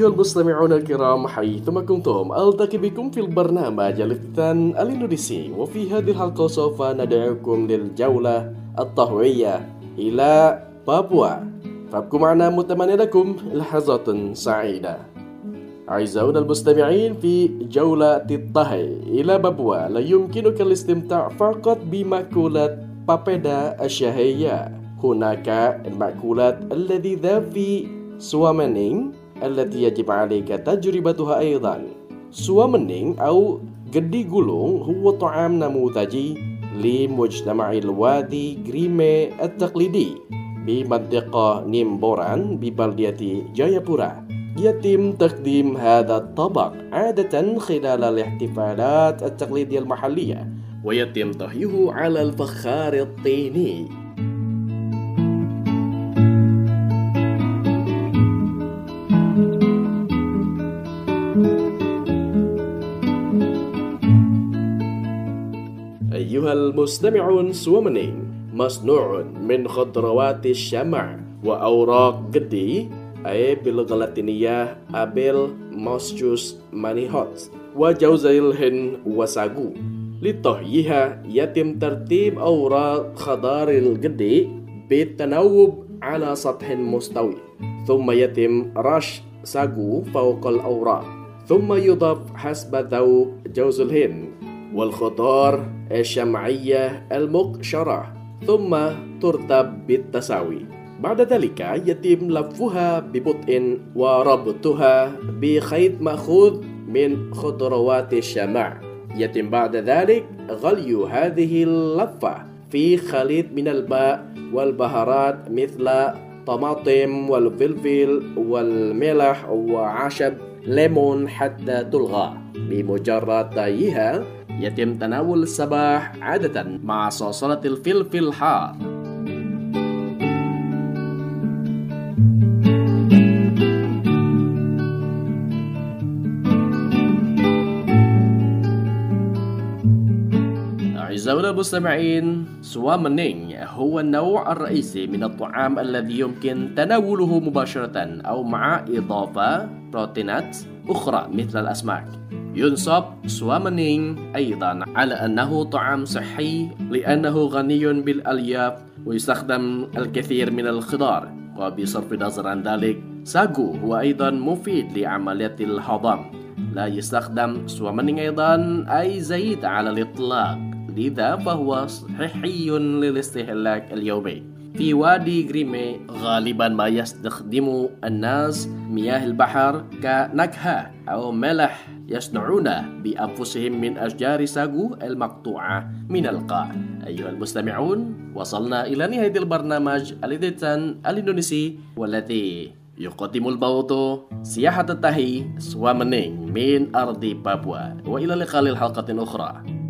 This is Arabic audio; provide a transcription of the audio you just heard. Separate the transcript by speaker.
Speaker 1: أيها المستمعون الكرام حيثما كنتم ألتقي بكم في البرنامج الافتتان الإندونيسي، وفي هذه الحلقة سوف ندعوكم للجولة الطهوية إلى بابوا. فابقوا معنا متمنى لكم لحظات سعيدة. أعزائنا المستمعين، في جولة الطهي إلى بابوا لا يمكنك الاستمتاع فقط بمأكولات بابeda الشهية. هناك المأكولات اللذيذة في سوامنينج التي يجب عليك تجربتها أيضا. سوامنينج أو gedi gulung هو طعام نموذجي لمجتمع الوادي غريمي التقليدي بمنطقة نيمبوران ببلدية جايابورا. يتم تقديم هذا الطبق عادة خلال الاحتفالات التقليدية المحلية، ويتم طهيه على الفخار الطيني. أيها المستمعون، سوامنينج مصنوع من خضروات الشمع وأوراق جدي أي باللغة اللاتينية أبيل موسجوس مانيهوت وجوز الهند وساغو. لطهيها يتم ترتيب أوراق خضار الجدي بالتناوب على سطح مستوي، ثم يتم رش ساغو فوق الأوراق، ثم يضاف حسب ذوق جوز الهند والخضار الشمعية المقشرة، ثم ترتب بالتساوي. بعد ذلك يتم لفها ببطء وربطها بخيط مأخوذ من خضروات الشمع. يتم بعد ذلك غلي هذه اللفة في خليط من الماء والبهارات مثل طماطم والفلفل والملح وعشب ليمون حتى تلغى. بمجرد طهيها يتم تناول الصباح عادة مع صلصلة الفلفل الحار. أعزائنا المستمعين، سوامنينج هو النوع الرئيسي من الطعام الذي يمكن تناوله مباشرة أو مع إضافة بروتينات أخرى مثل الأسماك. ينصب سوامنينج أيضا على أنه طعام صحي لأنه غني بالألياف ويستخدم الكثير من الخضار. وبصرف النظر عن ذلك، ساغو هو أيضا مفيد لعملية الهضم. لا يستخدم سوامنينج أيضا أي زيت على الإطلاق، لذا فهو صحي للاستهلاك اليومي. في وادي غريمي غالبا ما يستخدم الناس مياه البحر كنكهة أو ملح يصنعونه بأنفسهم من أشجار ساغو المقطوعة من القاع. أيها المستمعون، وصلنا إلى نهاية البرنامج الافتتان الإندونيسي، والذي يقدم البوطو سياحة الطهي سوامنينج من أرض بابوا. وإلى اللقاء للحلقة أخرى.